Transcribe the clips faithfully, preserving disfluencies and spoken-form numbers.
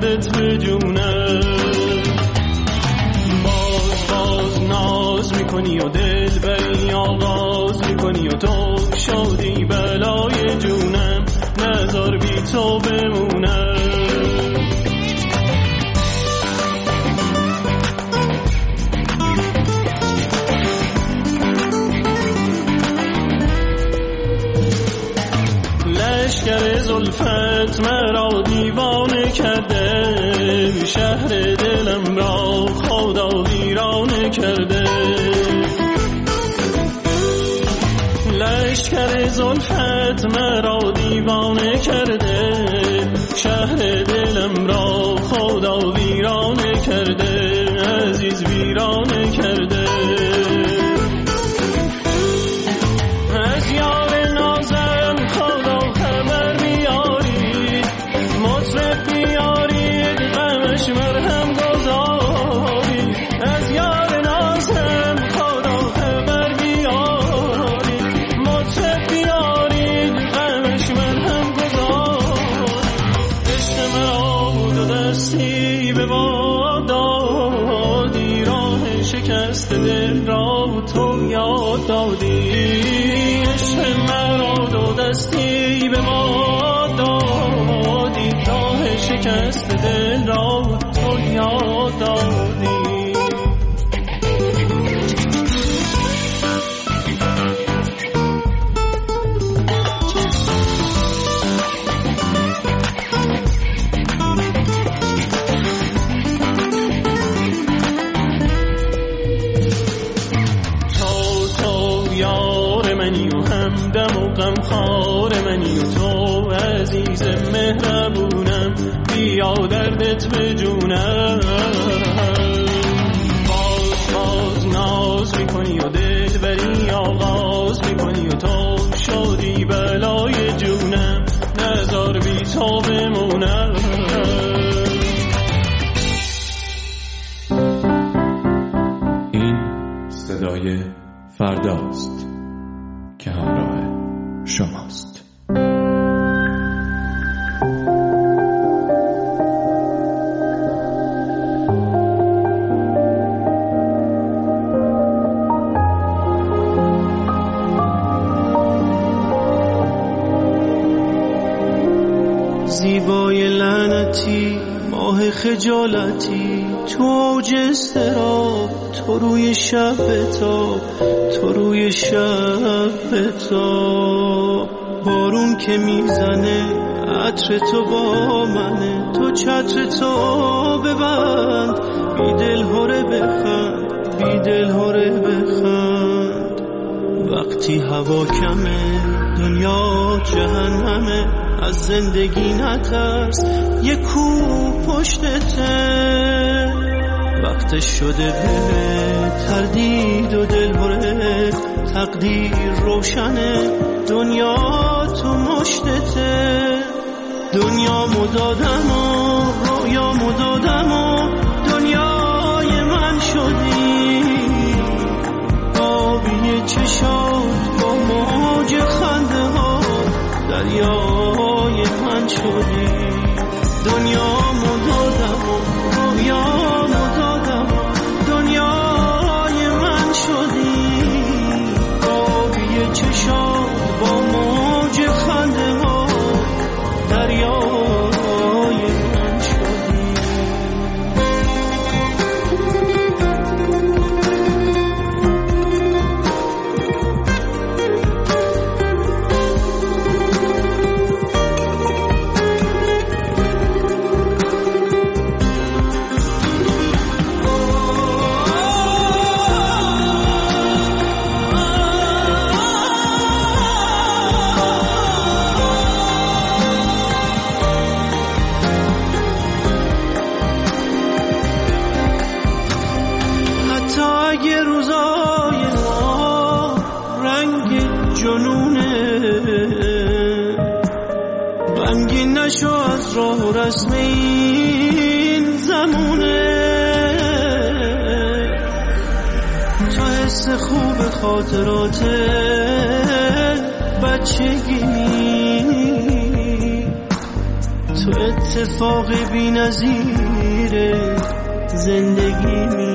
دردت به جونم. باز باز ناز میکنی و دل بری آغاز میکنی و تو شدی بلای جونم، نذار بی تو بمونم. لشکر زلفت مرا دیوانه کرده، شهر دلم را خدا ویرانه کرده. لشکر زلفت مرا دیوانه کرده، شهر دلم را خدا ویرانه کرده، عزیز ویرانه کرده. از یار نازم خدا خبر بیارید، مطرب بیارید غمش مرهم گذارید. از یار نازم خدا خبر بیارید، مطرب بیارید غمش مرهم گذارید. عشق مرا دو دستی به ما دادی، راه شکست دل را تو یاد دادی. عشق مرا دو دستی به ما دادی، راه شکست دل را تو یاد دادی. همدم و غمخوار منی و تو عزیز مهربونم، بیا دردت به جونم. باز باز ناز میکنی و دل بری آغاز میکنی و تو شدی بلای جونم، نذار بی تو بمونم. این صدای فرداست که همراه شماست. زیبای لعنتی ماه خجالتی، تو اوج استراب، تو روی شب بتاب، تو روی شب بتاب. بارون که میزنه عطر تو با منه، تو چتر تو ببند، بی دل هره بخند، بی دل هره بخند. وقتی هوا کمه دنیا جهنمه، از زندگی نترس یه کو پشتته. وقتش شده به تردید و دل هره، تقدیر روشنه دنیا تو مشتته. دنیا مدادم و رویا مدادم و دنیای من شدی، آبی چشات با موج خنده ها دریای من شدی. دنیا مدادم و رویا مدادم و دنیای من شدی، آبی چشات با موج خنده ها دریای من شدی. راه و رسم این زمونه، تو حس خوب خاطرات بچگی، تو اتفاق بی نظیر زندگی.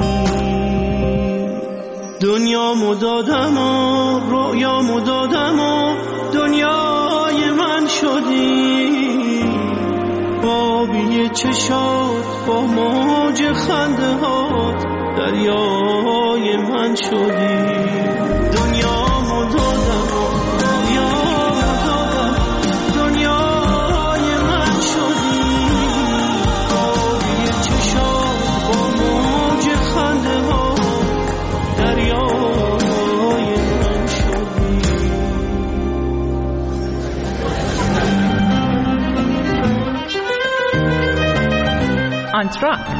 دنیا مدادم و رویا مدادم و دنیای من شدی، بابی چشات با موج خنده هات دریای من شدی. دنیا مدادم و رویا مدادم دنیای من شدی، بابی چشات با موج خنده هات دریای من شدی. آنتراکت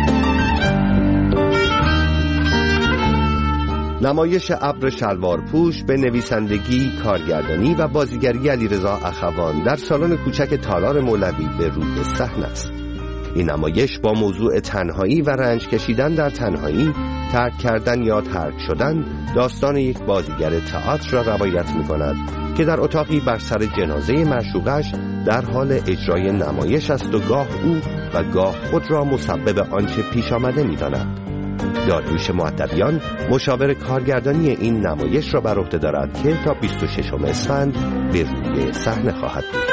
نمایش ابر شلوارپوش به نویسندگی، کارگردانی و بازیگری علیرضا اخوان در سالن کوچک تالار مولوی به روی صحنه است. این نمایش با موضوع تنهایی و رنج کشیدن در تنهایی، ترک کردن یا ترک شدن، داستان یک بازیگر تئاتر را روایت می‌کند که در اتاقی بر سر جنازه معشوقش در حال اجرای نمایش است و گاه او و گاه خود را مسبب آنچه پیش آمده می‌داند. داریوش مؤدبیان مشاور کارگردانی این نمایش را بر عهده دارد که تا بیست و ششم اسفند به روی صحنه خواهد بود.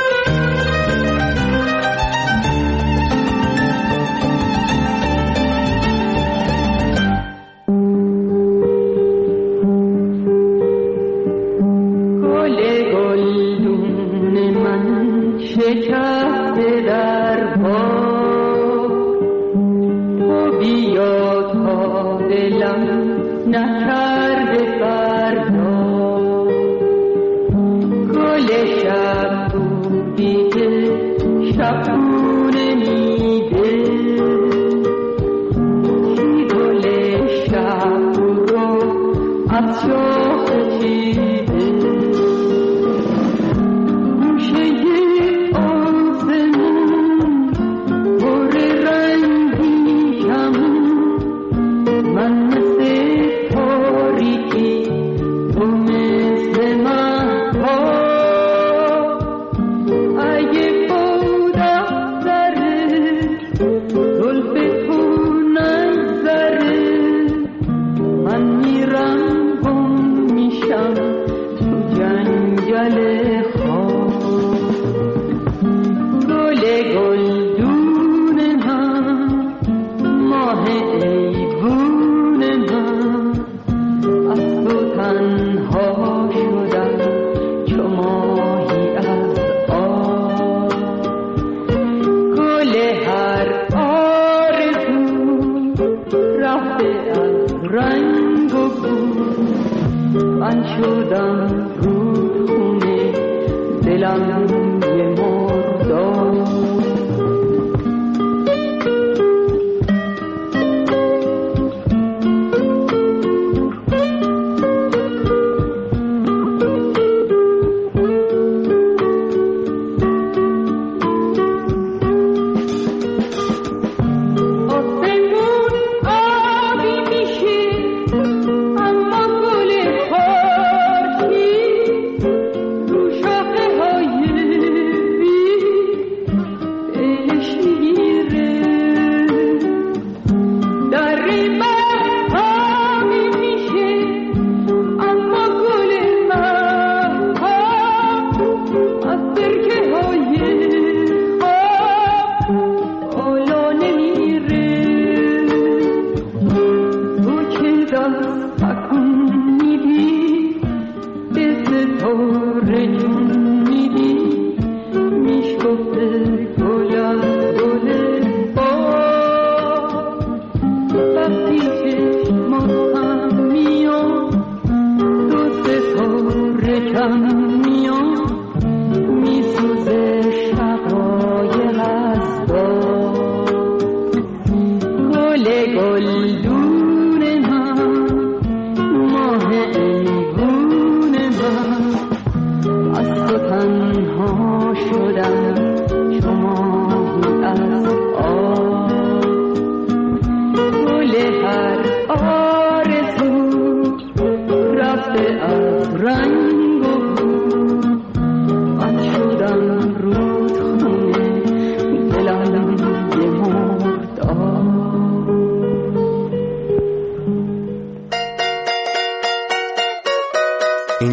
رنگ و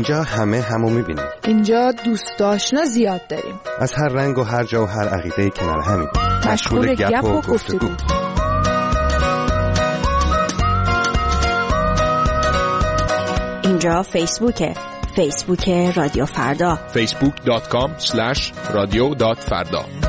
اینجا همه همو میبینیم. اینجا دوست آشنا زیاد داریم. از هر رنگ و هر جا و هر عقیده‌ای کنار همین. مشغول گپ و گفتگو. اینجا فیسبوکه. فیسبوک رادیو فردا. فیسبوک دات کام اسلش رادیو دات فردا.